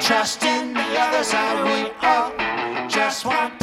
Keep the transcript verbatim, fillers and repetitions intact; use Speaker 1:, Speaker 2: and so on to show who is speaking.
Speaker 1: trust in the other side. We all just want